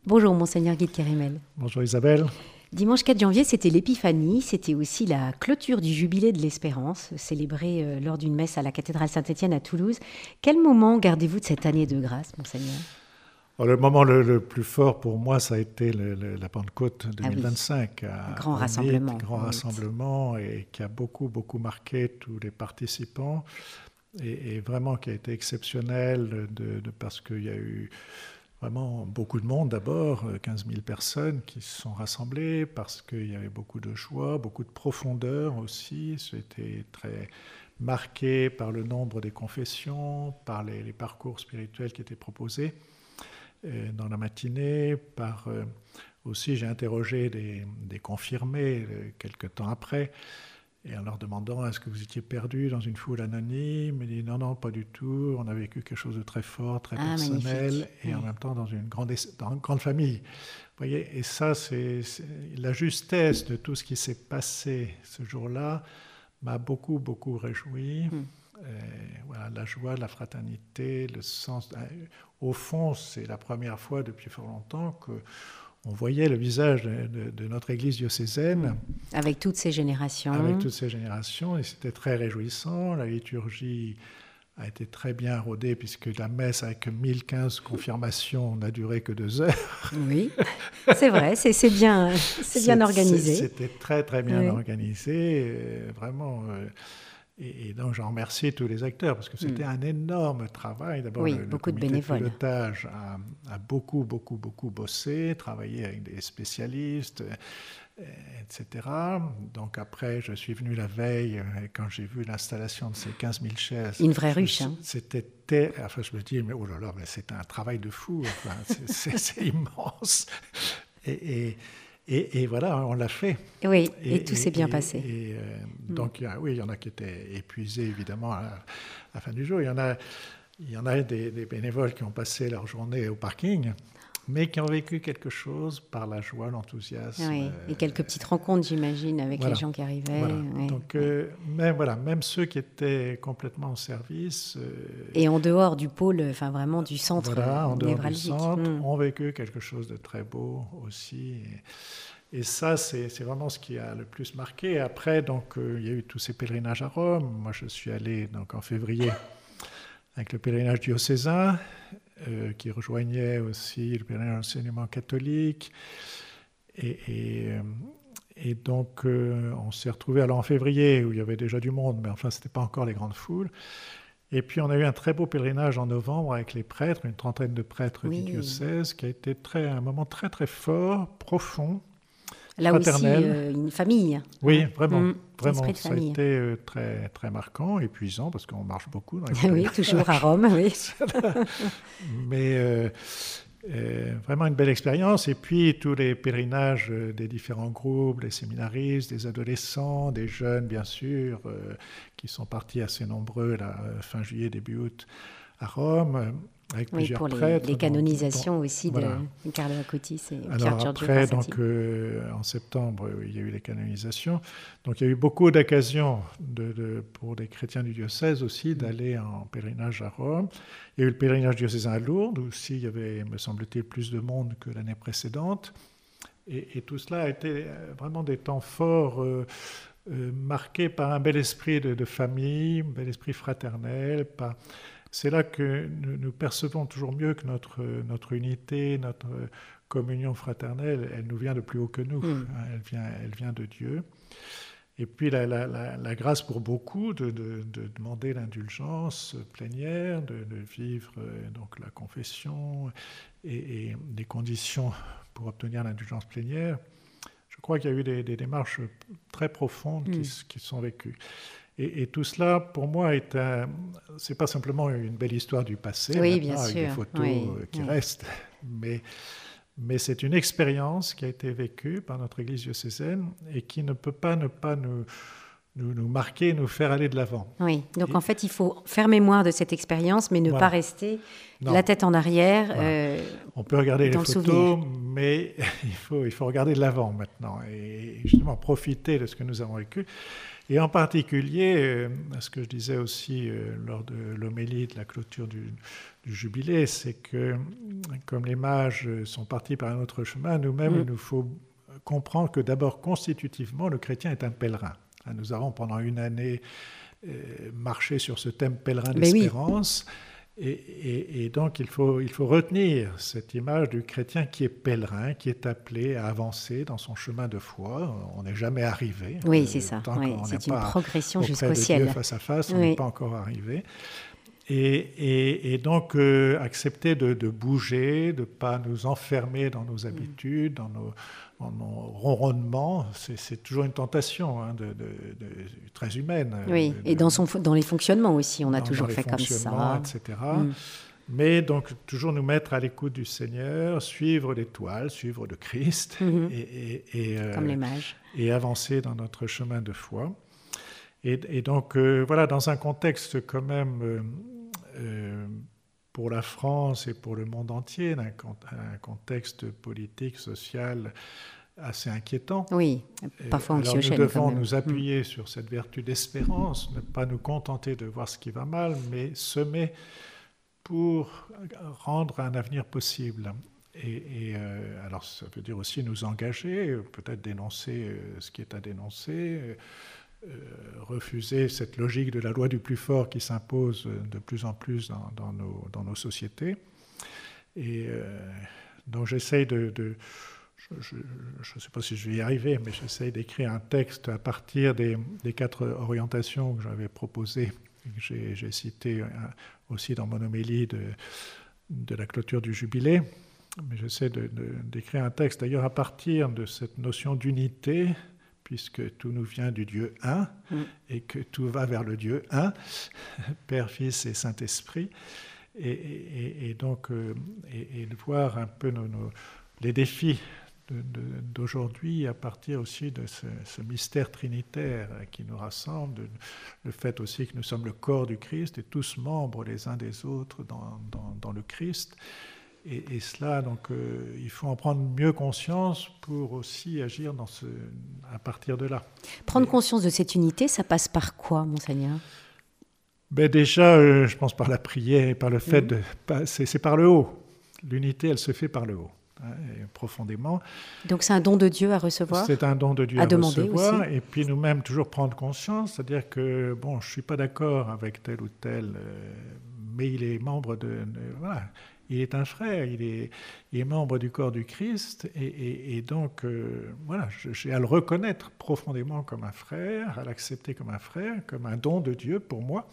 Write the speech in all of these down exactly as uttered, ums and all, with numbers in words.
Bonjour, Monseigneur Guy de Kérimel. Bonjour Isabelle. Dimanche quatre janvier, c'était l'Épiphanie, c'était aussi la clôture du Jubilé de l'Espérance, célébrée euh, lors d'une messe à la cathédrale Saint-Étienne à Toulouse. Quel moment gardez-vous de cette année de grâce, Monseigneur ? Alors, le moment le, le plus fort pour moi, ça a été le, le, la Pentecôte deux mille vingt-cinq. Ah oui. Grand rassemblement. Grand oui. rassemblement et qui a beaucoup, beaucoup marqué tous les participants et, et vraiment qui a été exceptionnel de, de, parce qu'il y a eu vraiment beaucoup de monde d'abord, quinze mille personnes qui se sont rassemblées parce qu'il y avait beaucoup de joie, beaucoup de profondeur aussi. C'était très marqué par le nombre des confessions, par les, les parcours spirituels qui étaient proposés euh, dans la matinée. Par, euh, aussi, j'ai interrogé des, des confirmés euh, quelques temps après, et en leur demandant « Est-ce que vous étiez perdus dans une foule anonyme ?» Ils disent « Non, non, pas du tout. On a vécu quelque chose de très fort, très ah, personnel, magnifique. Et oui. en même temps dans une grande, dans une grande famille. » Vous voyez, et ça, c'est, c'est la justesse de tout ce qui s'est passé ce jour-là m'a beaucoup, beaucoup réjoui. Mm. Euh, voilà, la joie, la fraternité, le sens. Euh, au fond, c'est la première fois depuis fort longtemps que on voyait le visage de, de, de notre Église diocésaine. Avec toutes ces générations. Avec toutes ces générations, et c'était très réjouissant. La liturgie a été très bien rodée, puisque la messe avec mille quinze confirmations n'a duré que deux heures. Oui, c'est vrai, c'est, c'est, bien, c'est bien c'est, organisé. C'est, c'était très, très bien oui. organisé, euh, vraiment... Euh, Et, et donc, j'en remercie tous les acteurs, parce que c'était mmh. un énorme travail. D'abord, oui, le, beaucoup le comité de bénévoles. de pilotage a, a beaucoup, beaucoup, beaucoup bossé, travaillé avec des spécialistes, et cetera. Donc après, je suis venu la veille, et quand j'ai vu l'installation de ces quinze mille chaises... Une vraie ruche, hein. C'était... Ter... Enfin, je me dis, mais oh là là, mais c'est un travail de fou. Enfin, c'est, c'est, c'est immense. Et... et Et, et voilà, on l'a fait. Oui, et, et tout et, s'est bien et, passé. Et, euh, mm. Donc, il y a, oui, il y en a qui étaient épuisés, évidemment, à la, à la fin du jour. Il y en a, il y en a des, des bénévoles qui ont passé leur journée au parking, mais qui ont vécu quelque chose par la joie, l'enthousiasme. Oui, euh, et quelques petites rencontres, j'imagine, avec voilà, les gens qui arrivaient. Voilà. Oui, donc, oui. Euh, même, voilà, même ceux qui étaient complètement au service... Euh, et en dehors du pôle, enfin vraiment du centre voilà, en dehors du névralgique. centre, mm. ont vécu quelque chose de très beau aussi. Et, Et ça, c'est, c'est vraiment ce qui a le plus marqué. Après, donc, euh, il y a eu tous ces pèlerinages à Rome. Moi, je suis allé donc, en février avec le pèlerinage diocésain, euh, qui rejoignait aussi le pèlerinage d'enseignement catholique. Et, et, euh, et donc, euh, on s'est retrouvés alors en février, où il y avait déjà du monde, mais enfin, ce n'était pas encore les grandes foules. Et puis, on a eu un très beau pèlerinage en novembre avec les prêtres, une trentaine de prêtres oui. du diocèse, qui a été très, un moment très, très fort, profond. Là aussi, euh, une famille. Oui, hein. vraiment. Mmh, vraiment ça a été euh, très, très marquant, épuisant, parce qu'on marche beaucoup. Dans les oui, toujours à Rome, oui. Mais euh, euh, vraiment une belle expérience. Et puis, tous les pèlerinages des différents groupes, les séminaristes, des adolescents, des jeunes, bien sûr, euh, qui sont partis assez nombreux, là, fin juillet, début août, à Rome. Avec oui, plusieurs pour les, prêtres, les canonisations donc, aussi voilà. de Carlo Acutis et Alors Pierre Giorgio après, Frassati. donc, euh, en septembre, il y a eu les canonisations. Donc il y a eu beaucoup d'occasions de, de, pour les chrétiens du diocèse aussi d'aller en pèlerinage à Rome. Il y a eu le pèlerinage diocésain à Lourdes, où aussi il y avait, me semble-t-il, plus de monde que l'année précédente. Et, et tout cela a été vraiment des temps forts, euh, euh, marqués par un bel esprit de, de famille, un bel esprit fraternel, par... C'est là que nous percevons toujours mieux que notre, notre unité, notre communion fraternelle, elle nous vient de plus haut que nous, mmh. elle, vient, elle vient de Dieu. Et puis la, la, la, la grâce pour beaucoup de, de, de demander l'indulgence plénière, de, de vivre donc, la confession et, et les conditions pour obtenir l'indulgence plénière. Je crois qu'il y a eu des, des démarches très profondes mmh. qui, qui sont vécues. Et, et tout cela, pour moi, est un, c'est pas simplement une belle histoire du passé, oui, bien avec sûr. des photos oui, qui oui. restent, mais, mais c'est une expérience qui a été vécue par notre Église diocésaine et qui ne peut pas ne pas nous, nous, nous marquer, nous faire aller de l'avant. Oui, donc et, en fait, il faut faire mémoire de cette expérience, mais ne voilà. pas rester non. la tête en arrière. Voilà. Euh, On peut regarder les photos, souvenir. mais il faut, il faut regarder de l'avant maintenant et justement profiter de ce que nous avons vécu. Et en particulier, euh, ce que je disais aussi euh, lors de l'homélie de la clôture du, du jubilé, c'est que comme les mages sont partis par un autre chemin, nous-mêmes, mmh. il nous faut comprendre que d'abord, constitutivement, le chrétien est un pèlerin. Nous avons pendant une année euh, marché sur ce thème pèlerin d'espérance. Oui. Et, et, et donc, il faut, il faut retenir cette image du chrétien qui est pèlerin, qui est appelé à avancer dans son chemin de foi. On n'est jamais arrivé. Oui, c'est ça. Tant oui, qu'on c'est n'est une pas progression auprès jusqu'au de ciel. Dieu face à face, on oui. n'est pas encore arrivé. Et, et, et donc, euh, accepter de, de bouger, de ne pas nous enfermer dans nos habitudes, dans nos, dans nos ronronnements, c'est, c'est toujours une tentation hein, de, de, de, très humaine. Oui, de, et dans, son, dans les fonctionnements aussi, on a dans, toujours dans fait comme ça. et cetera. Mm. Mais donc, toujours nous mettre à l'écoute du Seigneur, suivre l'étoile, suivre le Christ, mm-hmm. et, et, et, comme euh, les mages. Et avancer dans notre chemin de foi. Et, et donc, euh, voilà, dans un contexte quand même, euh, euh, pour la France et pour le monde entier, un, un contexte politique, social assez inquiétant. Oui, parfois anxiogène. Alors nous devons quand même. nous appuyer mmh. sur cette vertu d'espérance, ne pas nous contenter de voir ce qui va mal, mais semer pour rendre un avenir possible. Et, et euh, alors ça veut dire aussi nous engager, peut-être dénoncer euh, ce qui est à dénoncer, euh, refuser cette logique de la loi du plus fort qui s'impose de plus en plus dans, dans, nos, dans nos sociétés. Et euh, donc j'essaye de... de je ne sais pas si je vais y arriver, mais j'essaye d'écrire un texte à partir des, des quatre orientations que j'avais proposées, que j'ai, j'ai citées aussi dans mon homélie de, de la clôture du jubilé. Mais j'essaie de, de, d'écrire un texte d'ailleurs à partir de cette notion d'unité, puisque tout nous vient du Dieu un, mm. et que tout va vers le Dieu un, Père, Fils et Saint-Esprit. Et, et, et donc, euh, et, et de voir un peu nos, nos, les défis de, de, d'aujourd'hui à partir aussi de ce, ce mystère trinitaire qui nous rassemble, de, le fait aussi que nous sommes le corps du Christ et tous membres les uns des autres dans, dans, dans le Christ. Et, et cela, donc, euh, il faut en prendre mieux conscience pour aussi agir dans ce, à partir de là. Prendre et, conscience de cette unité, ça passe par quoi, Monseigneur ? Ben déjà, euh, je pense par la prière et par le fait mmh. de... C'est, c'est par le haut. L'unité, elle se fait par le haut, hein, et profondément. Donc c'est un don de Dieu à recevoir ? C'est un don de Dieu à, à recevoir. Aussi. Et puis nous-mêmes, toujours prendre conscience, c'est-à-dire que, bon, je ne suis pas d'accord avec tel ou tel, euh, mais il est membre de... de voilà. Il est un frère, il est, il est membre du corps du Christ, et, et, et donc, euh, voilà, j'ai à le reconnaître profondément comme un frère, à l'accepter comme un frère, comme un don de Dieu pour moi,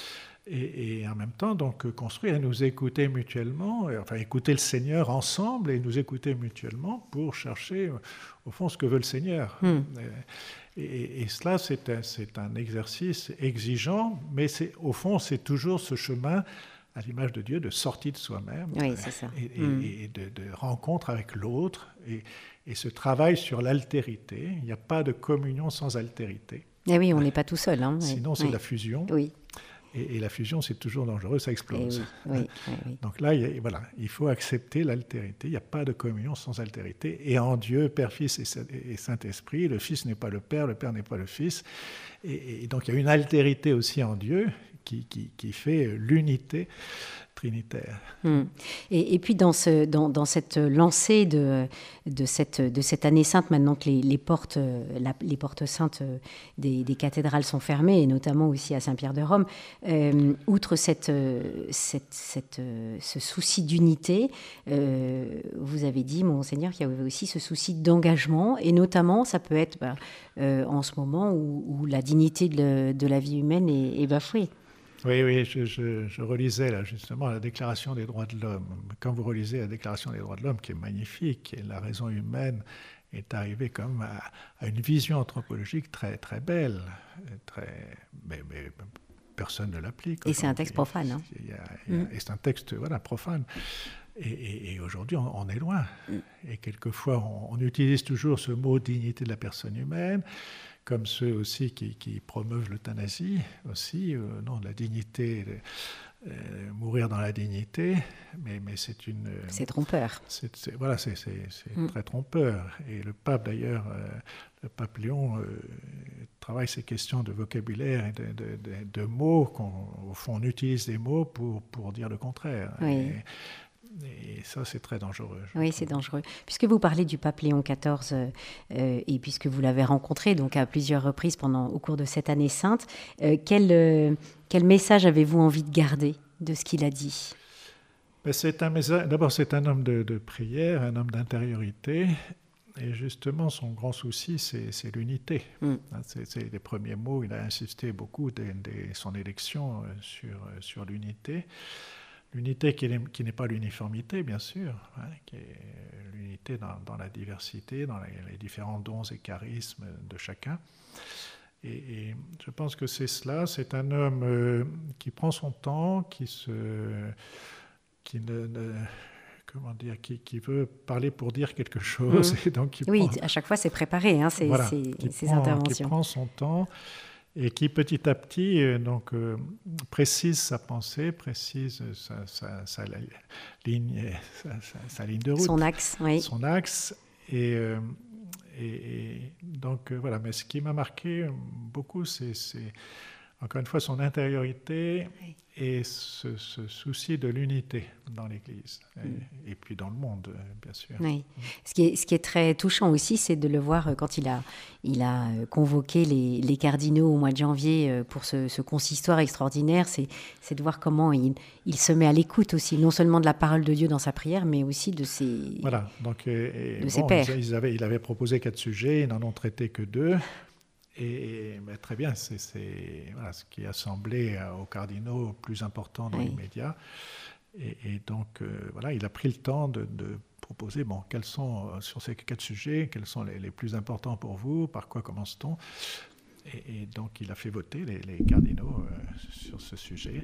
et, et en même temps, donc, construire et nous écouter mutuellement, enfin, écouter le Seigneur ensemble et nous écouter mutuellement pour chercher, au fond, ce que veut le Seigneur. Mm. Et, et, et cela, c'est un, c'est un exercice exigeant, mais c'est, au fond, c'est toujours ce chemin à l'image de Dieu, de sortie de soi-même, oui, c'est ça. et, et, mmh. et de, de rencontre avec l'autre, et, et ce travail sur l'altérité. Il n'y a pas de communion sans altérité. Et oui, on n'est pas tout seul. Hein, Sinon, oui. c'est oui. la fusion. Oui. Et, et la fusion, c'est toujours dangereux, ça explose. Oui, oui, oui, oui. Donc là, il, y a, voilà, il faut accepter l'altérité. Il n'y a pas de communion sans altérité. Et en Dieu, Père, Fils et, et Saint-Esprit, le Fils n'est pas le Père, le Père n'est pas le Fils. Et, et donc, il y a une altérité aussi en Dieu, Qui, qui, qui fait l'unité trinitaire. Mmh. Et, et puis dans, ce, dans, dans cette lancée de, de, cette, de cette année sainte, maintenant que les, les, portes, la, les portes saintes des, des cathédrales sont fermées, et notamment aussi à Saint-Pierre-de-Rome, euh, outre cette, cette, cette, ce souci d'unité, euh, vous avez dit, Monseigneur, qu'il y avait aussi ce souci d'engagement, et notamment, ça peut être bah, euh, en ce moment où, où la dignité de, de la vie humaine est, est bafouée. Oui, oui, je, je, je relisais là justement la Déclaration des droits de l'homme. Quand vous relisez la Déclaration des droits de l'homme, qui est magnifique, et la raison humaine est arrivée quand même à, à une vision anthropologique très, très belle, très, mais, mais personne ne l'applique. Et c'est un texte profane. Hein. Il y a, il y a, mm. Et c'est un texte voilà, profane. Et, et, et aujourd'hui, on, on est loin. Mm. Et quelquefois, on, on utilise toujours ce mot dignité de la personne humaine, comme ceux aussi qui, qui promeuvent l'euthanasie, aussi, euh, non, la dignité euh, mourir dans la dignité, mais, mais c'est une... C'est trompeur. C'est, c'est, voilà, c'est, c'est, c'est mm. très trompeur. Et le pape, d'ailleurs, euh, le pape Léon, euh, travaille ces questions de vocabulaire et de, de, de, de mots, qu'au fond, on utilise des mots pour, pour dire le contraire. Oui. Et, Et ça, c'est très dangereux. Oui, c'est dangereux. Puisque vous parlez du pape Léon quatorze, euh, et puisque vous l'avez rencontré donc à plusieurs reprises pendant, au cours de cette année sainte, euh, quel, euh, quel message avez-vous envie de garder de ce qu'il a dit ? Ben, c'est un message, d'abord, c'est un homme de, de prière, un homme d'intériorité. Et justement, son grand souci, c'est, c'est l'unité. Mm. C'est, c'est les premiers mots. Il a insisté beaucoup dès, dès son élection sur, sur l'unité. L'unité qui, est, qui n'est pas l'uniformité, bien sûr, hein, qui est l'unité dans, dans la diversité, dans les, les différents dons et charismes de chacun. Et, et je pense que c'est cela. C'est un homme euh, qui prend son temps, qui se, qui ne, ne comment dire, qui, qui veut parler pour dire quelque chose. Mmh. Et donc qui oui, prend, à chaque fois, c'est préparé, hein, ces, voilà, ces, ces prend, interventions. Qui prend son temps. Et qui petit à petit euh, donc, euh, précise sa pensée, précise sa, sa, sa, ligne, sa, sa, sa ligne de route. Son axe, oui. Son axe. Et, euh, et, et donc euh, voilà, mais ce qui m'a marqué beaucoup, c'est, c'est encore une fois son intériorité oui. et ce, ce souci de l'unité dans l'Église et, mm. et puis dans le monde, bien sûr. Oui. Ce qui est, ce qui est très touchant aussi, c'est de le voir quand il a, il a convoqué les, les cardinaux au mois de janvier pour ce, ce consistoire extraordinaire, c'est, c'est de voir comment il, il se met à l'écoute aussi, non seulement de la parole de Dieu dans sa prière, mais aussi de ses, voilà. Donc, et, et de bon, ses pairs. Ils avaient, il avait proposé quatre sujets, ils n'en ont traité que deux. Et ben, très bien, c'est, c'est voilà, ce qui a semblé aux cardinaux plus important dans oui. l'immédiat. Et, et donc, euh, voilà, il a pris le temps de, de proposer, bon, quels sont, sur ces quatre sujets, quels sont les, les plus importants pour vous, par quoi commence-t-on ? et, et donc, il a fait voter les, les cardinaux euh, sur ce sujet.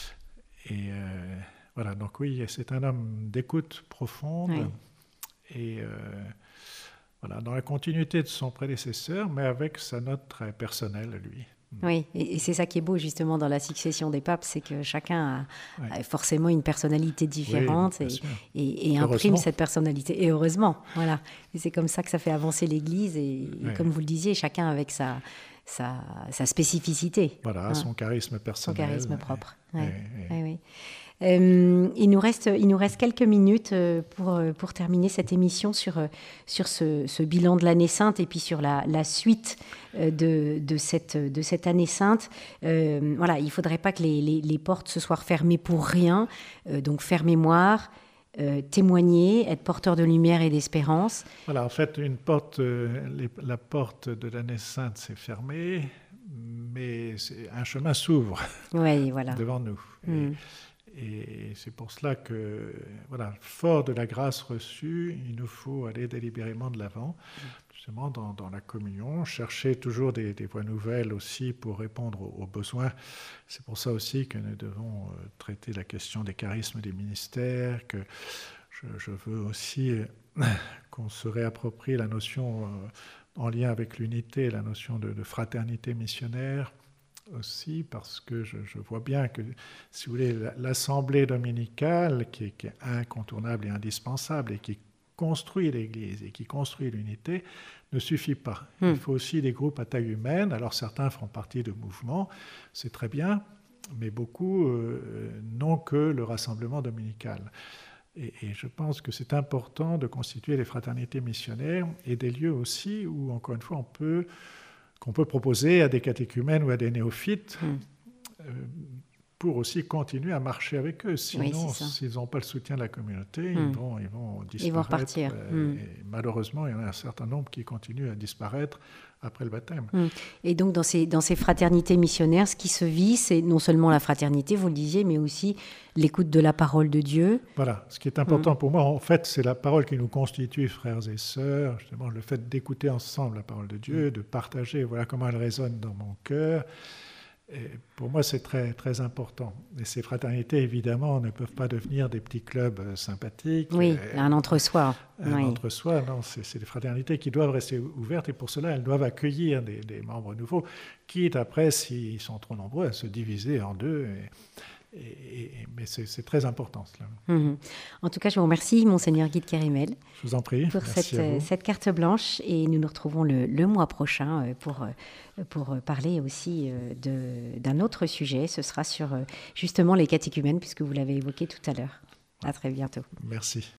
Et euh, voilà, donc oui, c'est un homme d'écoute profonde. Oui. Et... Euh, Voilà, dans la continuité de son prédécesseur, mais avec sa note très personnelle, lui. Oui, et c'est ça qui est beau justement dans la succession des papes, c'est que chacun a, oui. a forcément une personnalité différente oui, et, et, et imprime cette personnalité. Et heureusement, voilà. Et c'est comme ça que ça fait avancer l'Église et, oui. et comme vous le disiez, chacun avec sa, sa, sa spécificité. Voilà, hein. Son charisme personnel. Son charisme propre. Et, oui. et, oui, oui. Euh, il, nous reste, il nous reste quelques minutes pour, pour terminer cette émission sur, sur ce, ce bilan de l'année sainte et puis sur la, la suite de, de, cette, de cette année sainte. Euh, voilà, il ne faudrait pas que les, les, les portes se soient refermées pour rien. Euh, donc faire mémoire, euh, témoigner, être porteur de lumière et d'espérance. Voilà, en fait, une porte, euh, les, la porte de l'année sainte s'est fermée, mais c'est, un chemin s'ouvre oui, voilà. devant nous. Mm. Et, Et c'est pour cela que, voilà, fort de la grâce reçue, il nous faut aller délibérément de l'avant, justement dans, dans la communion, chercher toujours des, des voies nouvelles aussi pour répondre aux, aux besoins. C'est pour ça aussi que nous devons euh, traiter la question des charismes des ministères, que je, je veux aussi euh, qu'on se réapproprie la notion, euh, en lien avec l'unité, la notion de, de fraternité missionnaire, aussi parce que je, je vois bien que, si vous voulez, l'assemblée dominicale qui est, qui est incontournable et indispensable et qui construit l'Église et qui construit l'unité ne suffit pas. Mm. Il faut aussi des groupes à taille humaine. Alors certains font partie de mouvements, c'est très bien, mais beaucoup euh, n'ont que le rassemblement dominical. Et, et je pense que c'est important de constituer des fraternités missionnaires et des lieux aussi où, encore une fois, on peut qu'on peut proposer à des catéchumènes ou à des néophytes mmh. euh, pour aussi continuer à marcher avec eux. Sinon, oui, s'ils n'ont pas le soutien de la communauté, mmh. ils, vont, ils vont disparaître. Ils vont repartir. Euh, mmh. Et malheureusement, il y en a un certain nombre qui continuent à disparaître après le baptême. Mmh. Et donc, dans ces, dans ces fraternités missionnaires, ce qui se vit, c'est non seulement la fraternité, vous le disiez, mais aussi l'écoute de la parole de Dieu. Voilà. Ce qui est important mmh. pour moi, en fait, c'est la parole qui nous constitue, frères et sœurs. Justement, le fait d'écouter ensemble la parole de Dieu, mmh. de partager, voilà comment elle résonne dans mon cœur. Et pour moi, c'est très, très important. Et ces fraternités, évidemment, ne peuvent pas devenir des petits clubs sympathiques. Oui, et, un entre-soi. Un oui. entre-soi, non, c'est, c'est des fraternités qui doivent rester ouvertes et pour cela, elles doivent accueillir des, des membres nouveaux, quitte après, s'ils sont trop nombreux, à se diviser en deux et, et, mais c'est, c'est très important cela. Mmh. En tout cas, je vous remercie, Monseigneur Guy de Kerimel. Je vous en prie. Pour Merci cette, cette carte blanche, et nous nous retrouvons le, le mois prochain pour, pour parler aussi de, d'un autre sujet. Ce sera sur justement les catéchumènes, puisque vous l'avez évoqué tout à l'heure. À très bientôt. Merci.